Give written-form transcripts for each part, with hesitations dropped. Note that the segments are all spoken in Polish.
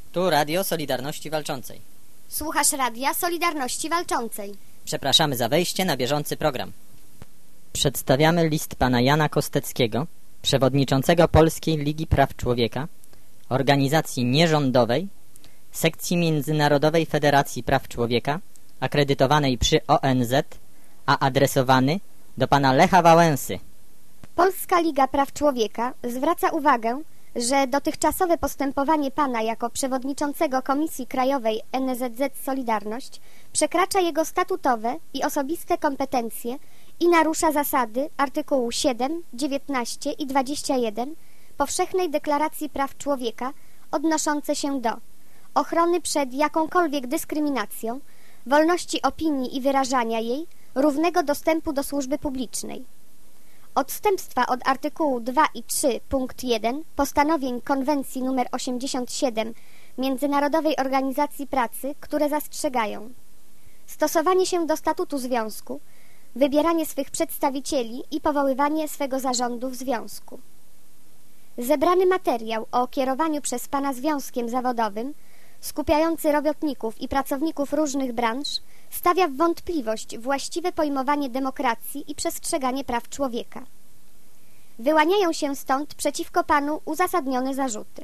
Tu Radio Solidarności Walczącej. Słuchasz Radia Solidarności Walczącej. Przepraszamy za wejście na bieżący program. Przedstawiamy list pana Jana Kosteckiego, przewodniczącego Polskiej Ligi Praw Człowieka, organizacji nierządowej, sekcji Międzynarodowej Federacji Praw Człowieka, akredytowanej przy ONZ, a adresowany do pana Lecha Wałęsy. Polska Liga Praw Człowieka zwraca uwagę, że dotychczasowe postępowanie pana jako przewodniczącego Komisji Krajowej NSZZ Solidarność przekracza jego statutowe i osobiste kompetencje i narusza zasady artykułu 7, 19 i 21 Powszechnej Deklaracji Praw Człowieka odnoszące się do ochrony przed jakąkolwiek dyskryminacją, wolności opinii i wyrażania jej, równego dostępu do służby publicznej. Odstępstwa od artykułu 2 i 3 punkt 1 postanowień Konwencji nr 87 Międzynarodowej Organizacji Pracy, które zastrzegają stosowanie się do statutu związku, wybieranie swych przedstawicieli i powoływanie swego zarządu w związku. Zebrany materiał o kierowaniu przez pana związkiem zawodowym, skupiający robotników i pracowników różnych branż, stawia w wątpliwość właściwe pojmowanie demokracji i przestrzeganie praw człowieka. Wyłaniają się stąd przeciwko panu uzasadnione zarzuty.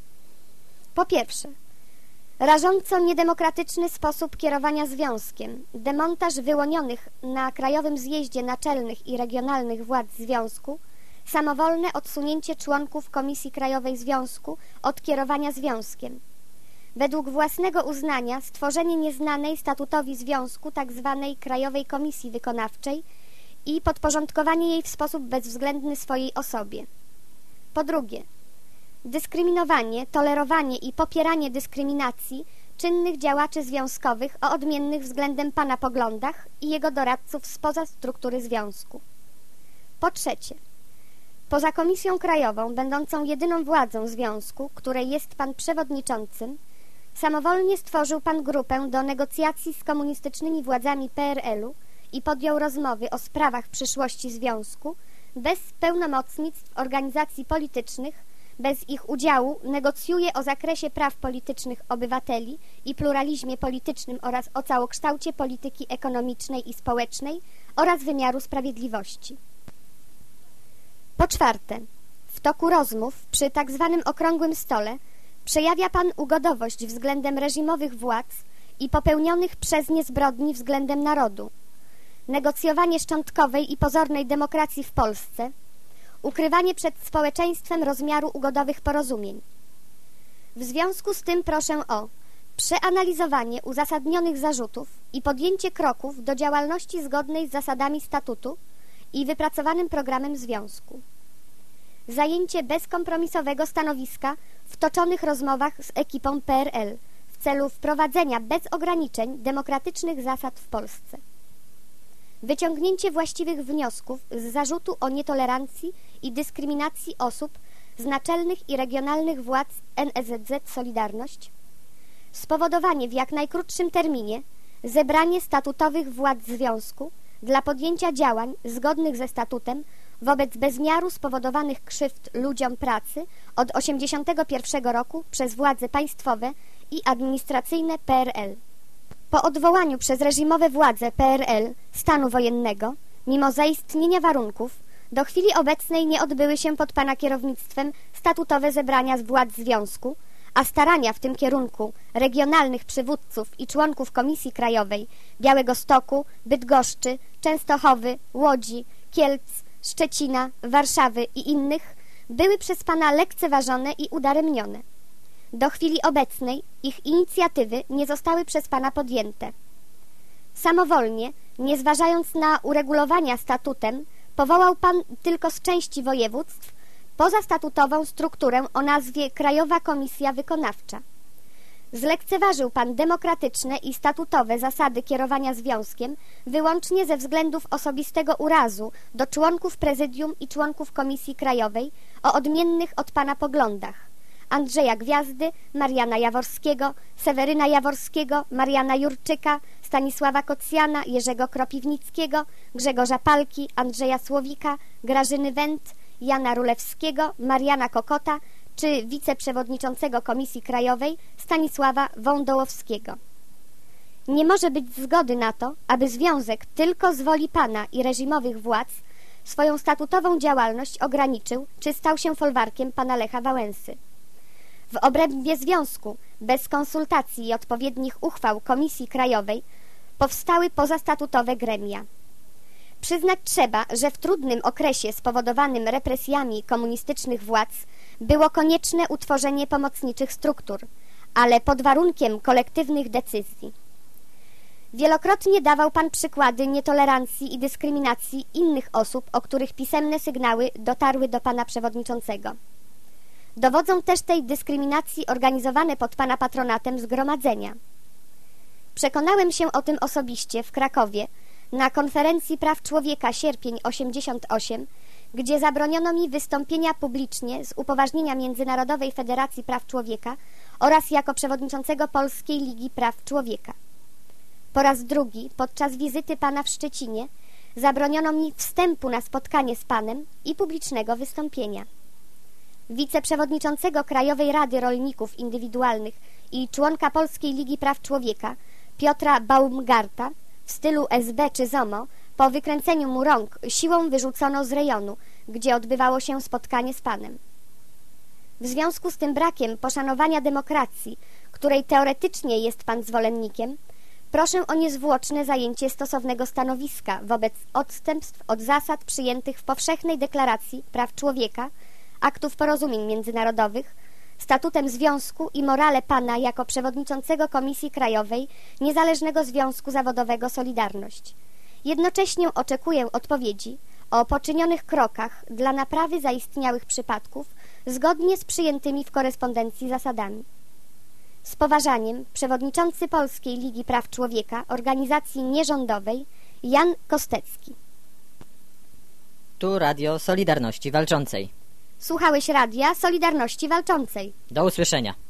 Po pierwsze, rażąco niedemokratyczny sposób kierowania związkiem, demontaż wyłonionych na Krajowym Zjeździe Naczelnych i Regionalnych Władz Związku, samowolne odsunięcie członków Komisji Krajowej Związku od kierowania związkiem, według własnego uznania stworzenie nieznanej statutowi związku tzw. Krajowej Komisji Wykonawczej i podporządkowanie jej w sposób bezwzględny swojej osobie. Po drugie, dyskryminowanie, tolerowanie i popieranie dyskryminacji czynnych działaczy związkowych o odmiennych względem pana poglądach i jego doradców spoza struktury związku. Po trzecie, poza Komisją Krajową, będącą jedyną władzą związku, której jest pan przewodniczącym, samowolnie stworzył pan grupę do negocjacji z komunistycznymi władzami PRL-u i podjął rozmowy o sprawach przyszłości związku bez pełnomocnictw organizacji politycznych, bez ich udziału negocjuje o zakresie praw politycznych obywateli i pluralizmie politycznym oraz o całokształcie polityki ekonomicznej i społecznej oraz wymiaru sprawiedliwości. Po czwarte, w toku rozmów przy tzw. okrągłym stole przejawia pan ugodowość względem reżimowych władz i popełnionych przez nie zbrodni względem narodu, negocjowanie szczątkowej i pozornej demokracji w Polsce, ukrywanie przed społeczeństwem rozmiaru ugodowych porozumień. W związku z tym proszę o przeanalizowanie uzasadnionych zarzutów i podjęcie kroków do działalności zgodnej z zasadami statutu i wypracowanym programem związku. Zajęcie bezkompromisowego stanowiska w toczonych rozmowach z ekipą PRL w celu wprowadzenia bez ograniczeń demokratycznych zasad w Polsce. Wyciągnięcie właściwych wniosków z zarzutu o nietolerancji i dyskryminacji osób z naczelnych i regionalnych władz NSZZ Solidarność. Spowodowanie w jak najkrótszym terminie zebranie statutowych władz związku dla podjęcia działań zgodnych ze statutem wobec bezmiaru spowodowanych krzywd ludziom pracy od 1981 roku przez władze państwowe i administracyjne PRL. Po odwołaniu przez reżimowe władze PRL stanu wojennego, mimo zaistnienia warunków, do chwili obecnej nie odbyły się pod pana kierownictwem statutowe zebrania z władz związku, a starania w tym kierunku regionalnych przywódców i członków Komisji Krajowej Białegostoku, Bydgoszczy, Częstochowy, Łodzi, Kielc, Szczecina, Warszawy i innych były przez pana lekceważone i udaremnione. Do chwili obecnej ich inicjatywy nie zostały przez pana podjęte. Samowolnie, nie zważając na uregulowania statutem, powołał pan tylko z części województw pozastatutową strukturę o nazwie Krajowa Komisja Wykonawcza. Zlekceważył pan demokratyczne i statutowe zasady kierowania związkiem wyłącznie ze względów osobistego urazu do członków prezydium i członków Komisji Krajowej o odmiennych od pana poglądach: Andrzeja Gwiazdy, Mariana Jaworskiego, Seweryna Jaworskiego, Mariana Jurczyka, Stanisława Kocjana, Jerzego Kropiwnickiego, Grzegorza Palki, Andrzeja Słowika, Grażyny Węd, Jana Rulewskiego, Mariana Kokota, czy wiceprzewodniczącego Komisji Krajowej Stanisława Wądołowskiego. Nie może być zgody na to, aby związek tylko z woli pana i reżimowych władz swoją statutową działalność ograniczył, czy stał się folwarkiem pana Lecha Wałęsy. W obrębie związku, bez konsultacji i odpowiednich uchwał Komisji Krajowej, powstały pozastatutowe gremia. Przyznać trzeba, że w trudnym okresie spowodowanym represjami komunistycznych władz było konieczne utworzenie pomocniczych struktur, ale pod warunkiem kolektywnych decyzji. Wielokrotnie dawał pan przykłady nietolerancji i dyskryminacji innych osób, o których pisemne sygnały dotarły do pana przewodniczącego. Dowodzą też tej dyskryminacji organizowane pod pana patronatem zgromadzenia. Przekonałem się o tym osobiście w Krakowie na konferencji praw człowieka sierpień 88, gdzie zabroniono mi wystąpienia publicznie z upoważnienia Międzynarodowej Federacji Praw Człowieka oraz jako przewodniczącego Polskiej Ligi Praw Człowieka. Po raz drugi, podczas wizyty pana w Szczecinie, zabroniono mi wstępu na spotkanie z panem i publicznego wystąpienia. Wiceprzewodniczącego Krajowej Rady Rolników Indywidualnych i członka Polskiej Ligi Praw Człowieka Piotra Baumgarta w stylu SB czy ZOMO po wykręceniu mu rąk siłą wyrzucono z rejonu, gdzie odbywało się spotkanie z panem. W związku z tym brakiem poszanowania demokracji, której teoretycznie jest pan zwolennikiem, proszę o niezwłoczne zajęcie stosownego stanowiska wobec odstępstw od zasad przyjętych w Powszechnej Deklaracji Praw Człowieka, aktów porozumień międzynarodowych, statutem związku i morale pana jako przewodniczącego Komisji Krajowej Niezależnego Związku Zawodowego Solidarność. Jednocześnie oczekuję odpowiedzi o poczynionych krokach dla naprawy zaistniałych przypadków zgodnie z przyjętymi w korespondencji zasadami. Z poważaniem przewodniczący Polskiej Ligi Praw Człowieka, organizacji nierządowej, Jan Kostecki. Tu Radio Solidarności Walczącej. Słuchałeś Radia Solidarności Walczącej. Do usłyszenia.